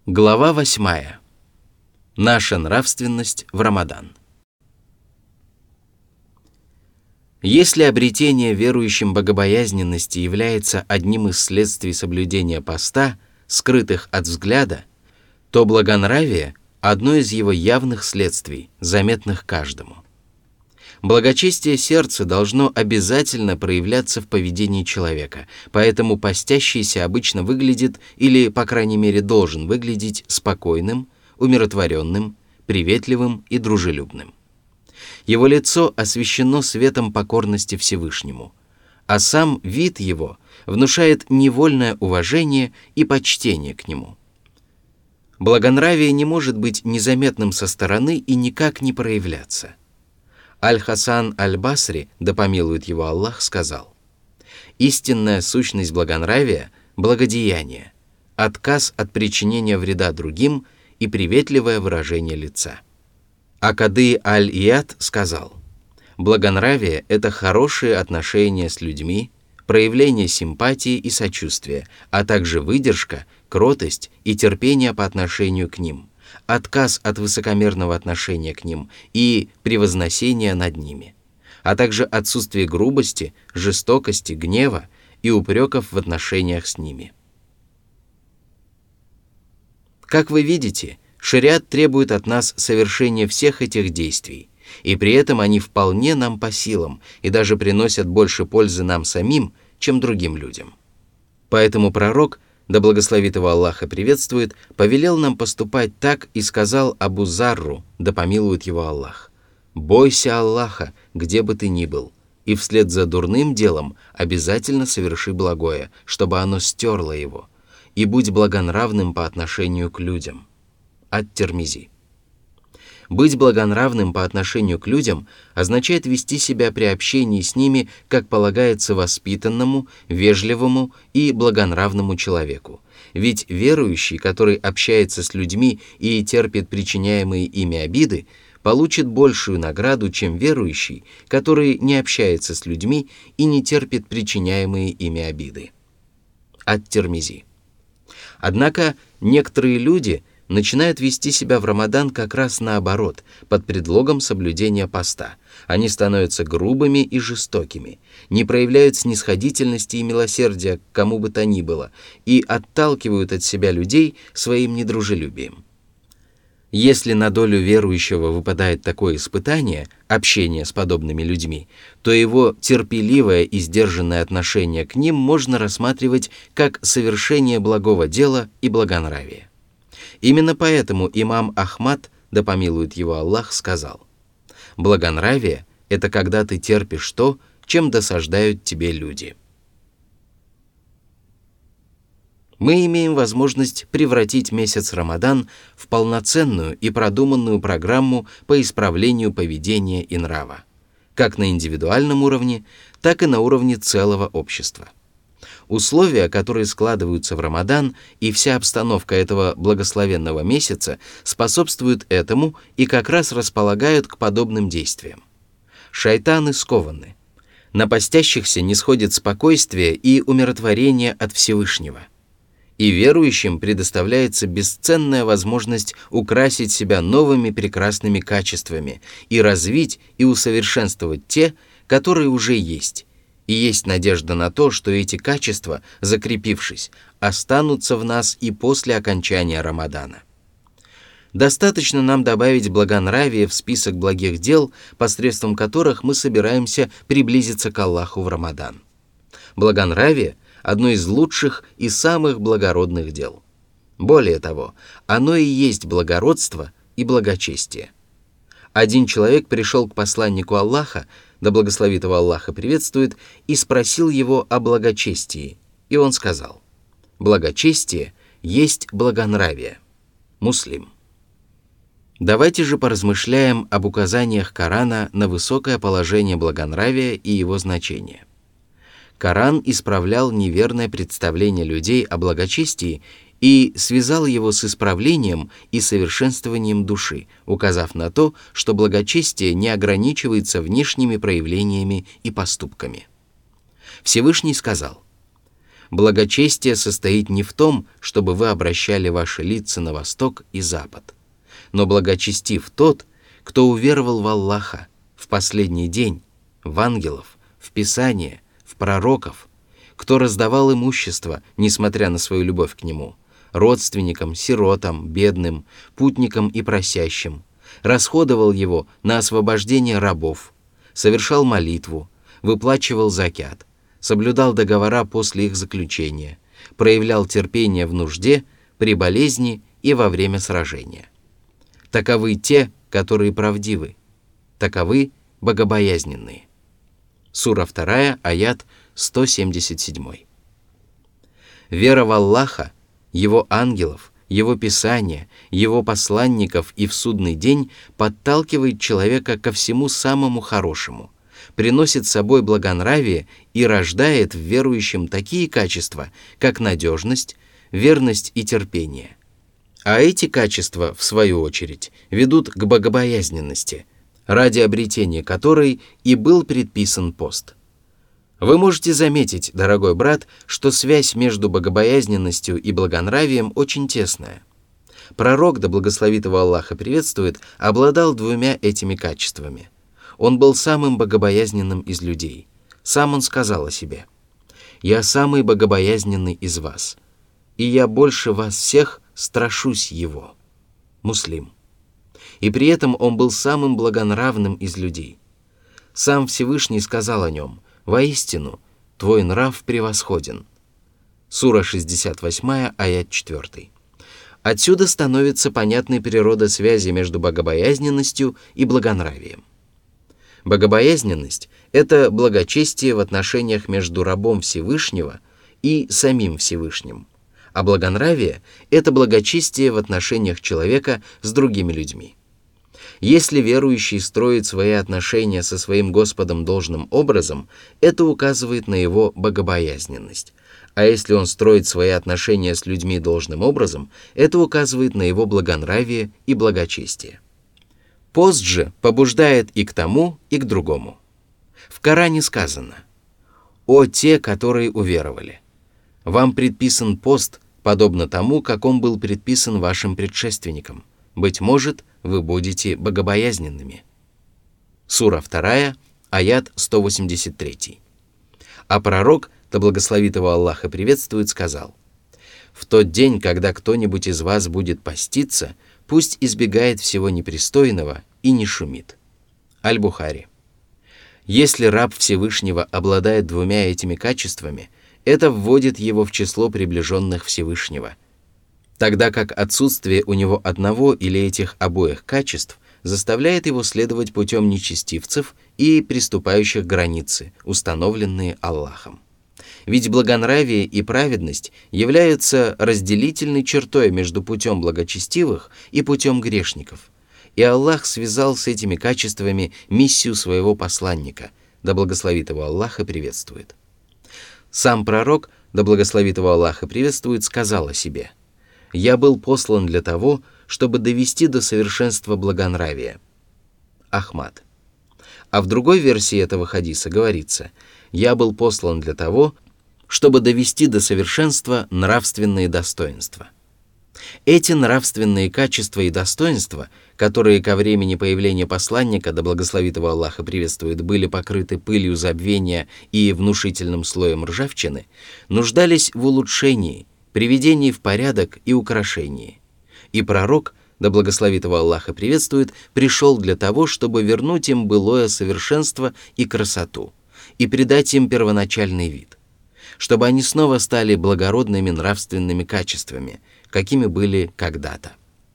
Глава 8. Наша нравственность в Рамадан. Если обретение верующим богобоязненности является одним из следствий соблюдения поста, скрытых от взгляда, то благонравие – одно из его явных следствий, заметных каждому. Благочестие сердца должно обязательно проявляться в поведении человека, поэтому постящийся обычно выглядит, или, по крайней мере, должен выглядеть спокойным, умиротворенным, приветливым и дружелюбным. Его лицо освещено светом покорности Всевышнему, а сам вид его внушает невольное уважение и почтение к нему. Благонравие не может быть незаметным со стороны и никак не проявляться. Аль-Хасан Аль-Басри, да помилует его Аллах, сказал: «Истинная сущность благонравия – благодеяние, отказ от причинения вреда другим и приветливое выражение лица». А Кады Аль-Ияд сказал: «Благонравие – это хорошие отношения с людьми, проявление симпатии и сочувствия, а также выдержка, кротость и терпение по отношению к ним, отказ от высокомерного отношения к ним и превозносения над ними, а также отсутствие грубости, жестокости, гнева и упреков в отношениях с ними». Как вы видите, шариат требует от нас совершения всех этих действий, и при этом они вполне нам по силам и даже приносят больше пользы нам самим, чем другим людям. Поэтому пророк, да благословит его Аллах и приветствует, повелел нам поступать так и сказал Абу Зарру, да помилует его Аллах: «Бойся Аллаха, где бы ты ни был, и вслед за дурным делом обязательно соверши благое, чтобы оно стерло его, и будь благонравным по отношению к людям». Ат-Тирмизи. Быть благонравным по отношению к людям означает вести себя при общении с ними, как полагается воспитанному, вежливому и благонравному человеку. Ведь верующий, который общается с людьми и терпит причиняемые ими обиды, получит большую награду, чем верующий, который не общается с людьми и не терпит причиняемые ими обиды. Ат-Тирмизи. Однако некоторые люди начинают вести себя в Рамадан как раз наоборот, под предлогом соблюдения поста. Они становятся грубыми и жестокими, не проявляют снисходительности и милосердия к кому бы то ни было и отталкивают от себя людей своим недружелюбием. Если на долю верующего выпадает такое испытание, общение с подобными людьми, то его терпеливое и сдержанное отношение к ним можно рассматривать как совершение благого дела и благонравия. Именно поэтому имам Ахмад, да помилует его Аллах, сказал: «Благонравие – это когда ты терпишь то, чем досаждают тебе люди». Мы имеем возможность превратить месяц Рамадан в полноценную и продуманную программу по исправлению поведения и нрава, как на индивидуальном уровне, так и на уровне целого общества. Условия, которые складываются в Рамадан, и вся обстановка этого благословенного месяца способствуют этому и как раз располагают к подобным действиям. Шайтаны скованы. На постящихся нисходит спокойствие и умиротворение от Всевышнего. И верующим предоставляется бесценная возможность украсить себя новыми прекрасными качествами и развить и усовершенствовать те, которые уже есть. И есть надежда на то, что эти качества, закрепившись, останутся в нас и после окончания Рамадана. Достаточно нам добавить благонравие в список благих дел, посредством которых мы собираемся приблизиться к Аллаху в Рамадан. Благонравие – одно из лучших и самых благородных дел. Более того, оно и есть благородство и благочестие. Один человек пришел к посланнику Аллаха, да благословит его Аллах и приветствует, и спросил его о благочестии. И он сказал: «Благочестие есть благонравие». Муслим. Давайте же поразмышляем об указаниях Корана на высокое положение благонравия и его значение. Коран исправлял неверное представление людей о благочестии и связал его с исправлением и совершенствованием души, указав на то, что благочестие не ограничивается внешними проявлениями и поступками. Всевышний сказал: Благочестие состоит не в том, чтобы вы обращали ваши лица на восток и запад, но благочестив тот, кто уверовал в Аллаха, в последний день, в ангелов, в Писание, в пророков, кто раздавал имущество, несмотря на свою любовь к нему, родственникам, сиротам, бедным, путникам и просящим, расходовал его на освобождение рабов, совершал молитву, выплачивал закят, соблюдал договора после их заключения, проявлял терпение в нужде, при болезни и во время сражения. Таковы те, которые правдивы, таковы богобоязненные. Сура 2, аят 177. Вера в Аллаха, Его ангелов, Его Писания, Его посланников и в судный день подталкивает человека ко всему самому хорошему, приносит с собой благонравие и рождает в верующем такие качества, как надежность, верность и терпение. А эти качества, в свою очередь, ведут к богобоязненности, ради обретения которой и был предписан пост. Вы можете заметить, дорогой брат, что связь между богобоязненностью и благонравием очень тесная. Пророк, да благословит его Аллах и приветствует, обладал двумя этими качествами. Он был самым богобоязненным из людей. Сам он сказал о себе: «Я самый богобоязненный из вас, и я больше вас всех страшусь его». Муслим. И при этом он был самым благонравным из людей. Сам Всевышний сказал о нем: «Воистину, твой нрав превосходен». Сура 68, аят 4. Отсюда становится понятной природа связи между богобоязненностью и благонравием. Богобоязненность – это благочестие в отношениях между рабом Всевышнего и самим Всевышним, а благонравие – это благочестие в отношениях человека с другими людьми. Если верующий строит свои отношения со своим Господом должным образом, это указывает на его богобоязненность. А если он строит свои отношения с людьми должным образом, это указывает на его благонравие и благочестие. Пост же побуждает и к тому, и к другому. В Коране сказано: «О те, которые уверовали! Вам предписан пост, подобно тому, как он был предписан вашим предшественникам. Быть может, вы будете богобоязненными». Сура 2, аят 183. А пророк, да благословит его Аллах и приветствует, сказал: «В тот день, когда кто-нибудь из вас будет поститься, пусть избегает всего непристойного и не шумит». Аль-Бухари. Если раб Всевышнего обладает двумя этими качествами, это вводит его в число приближенных Всевышнего, тогда как отсутствие у него одного или этих обоих качеств заставляет его следовать путем нечестивцев и приступающих границы, установленные Аллахом. Ведь благонравие и праведность являются разделительной чертой между путем благочестивых и путем грешников. И Аллах связал с этими качествами миссию своего посланника, да благословит его Аллах и приветствует. Сам пророк, да благословит его Аллах и приветствует, сказал о себе: «Я был послан для того, чтобы довести до совершенства благонравия». Ахмад. А в другой версии этого хадиса говорится: «Я был послан для того, чтобы довести до совершенства нравственные достоинства». Эти нравственные качества и достоинства, которые ко времени появления посланника, да благословит его Аллах и приветствует, были покрыты пылью забвения и внушительным слоем ржавчины, нуждались в улучшении, приведении в порядок и украшении. И пророк, да благословит его Аллах и приветствует, пришел для того, чтобы вернуть им былое совершенство и красоту, и придать им первоначальный вид, чтобы они снова стали благородными нравственными качествами, какими были когда-то.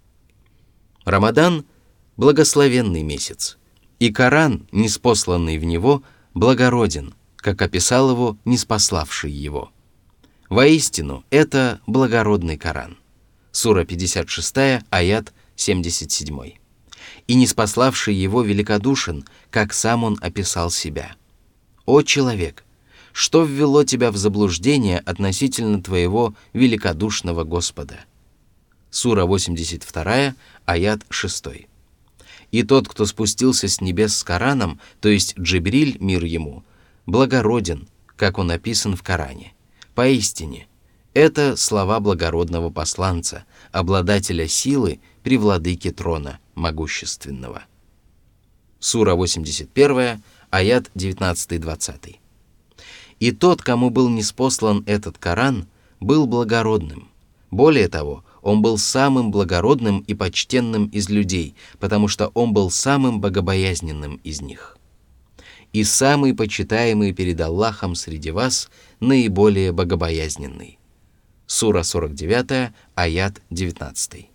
Рамадан – благословенный месяц, и Коран, ниспосланный в него, благороден, как описал его ниспославший его. Воистину, это благородный Коран. Сура 56, аят 77. И ниспославший его великодушен, как сам он описал себя. «О человек! Что ввело тебя в заблуждение относительно твоего великодушного Господа?» Сура 82, аят 6. «И тот, кто спустился с небес с Кораном, то есть Джибриль, мир ему, благороден, как он описан в Коране. Поистине, это слова благородного посланца, обладателя силы при владыке трона могущественного. Сура 81, аят 19-20. И тот, кому был ниспослан этот Коран, был благородным. Более того, он был самым благородным и почтенным из людей, потому что он был самым богобоязненным из них. И самый почитаемый перед Аллахом среди вас наиболее богобоязненный. Сура 49, аят 19.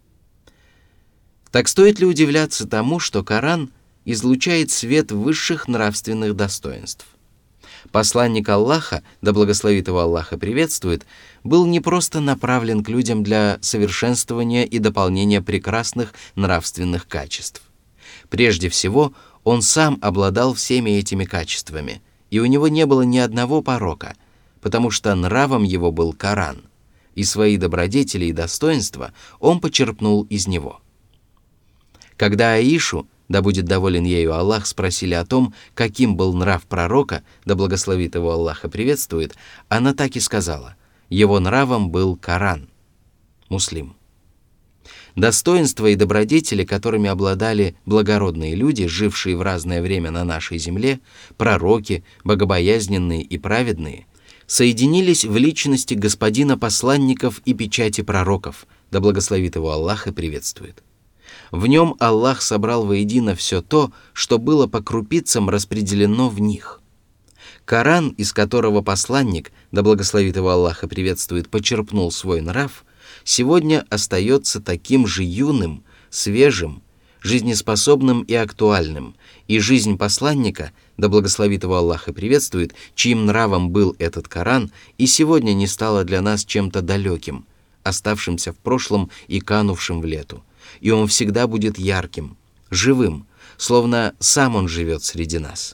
Так стоит ли удивляться тому, что Коран излучает свет высших нравственных достоинств? Посланник Аллаха, да благословит его Аллах и приветствует, был не просто направлен к людям для совершенствования и дополнения прекрасных нравственных качеств. Прежде всего, он сам обладал всеми этими качествами, и у него не было ни одного порока, потому что нравом его был Коран, и свои добродетели и достоинства он почерпнул из него. Когда Аишу, да будет доволен ею Аллах, спросили о том, каким был нрав пророка, да благословит его Аллах и приветствует, она так и сказала: его нравом был Коран. Муслим. Достоинства и добродетели, которыми обладали благородные люди, жившие в разное время на нашей земле, пророки, богобоязненные и праведные, соединились в личности господина посланников и печати пророков, да благословит его Аллах и приветствует. В нем Аллах собрал воедино все то, что было по крупицам распределено в них. Коран, из которого посланник, да благословит его Аллах и приветствует, почерпнул свой нрав, сегодня остается таким же юным, свежим, жизнеспособным и актуальным, и жизнь посланника, да благословит его Аллах и приветствует, чьим нравом был этот Коран, и сегодня не стала для нас чем-то далеким, оставшимся в прошлом и канувшим в лету. И он всегда будет ярким, живым, словно сам он живет среди нас.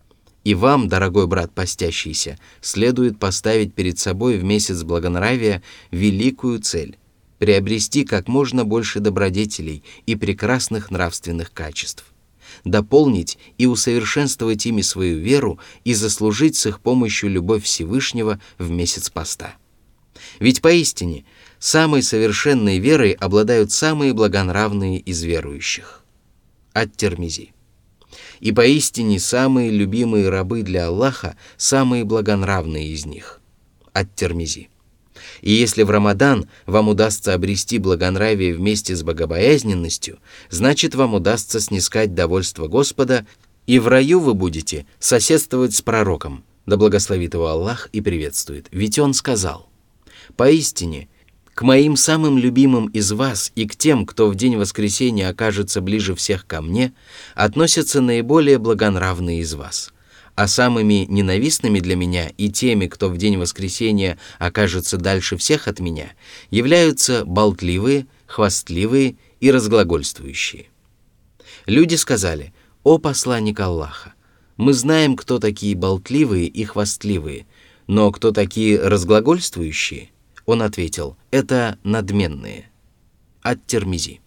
И вам, дорогой брат постящийся, следует поставить перед собой в месяц благонравия великую цель – приобрести как можно больше добродетелей и прекрасных нравственных качеств, дополнить и усовершенствовать ими свою веру и заслужить с их помощью любовь Всевышнего в месяц поста. Ведь поистине самой совершенной верой обладают самые благонравные из верующих. Ат-Тирмизи. И поистине самые любимые рабы для Аллаха самые благонравные из них. Ат-Тирмизи. И если в Рамадан вам удастся обрести благонравие вместе с богобоязненностью, значит, вам удастся снискать довольство Господа, и в раю вы будете соседствовать с пророком, да благословит его Аллах и приветствует. Ведь он сказал: «Поистине, к моим самым любимым из вас и к тем, кто в день воскресения окажется ближе всех ко мне, относятся наиболее благонравные из вас, а самыми ненавистными для меня и теми, кто в день воскресения окажется дальше всех от меня, являются болтливые, хвастливые и разглагольствующие». Люди сказали: «О посланник Аллаха, мы знаем, кто такие болтливые и хвастливые, но кто такие разглагольствующие?» Он ответил: «Это надменные». Ат-Тирмизи.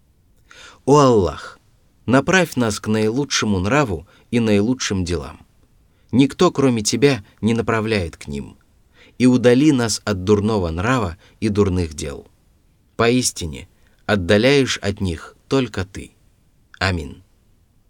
«О Аллах, направь нас к наилучшему нраву и наилучшим делам. Никто, кроме Тебя, не направляет к ним. И удали нас от дурного нрава и дурных дел. Поистине, отдаляешь от них только Ты. Амин».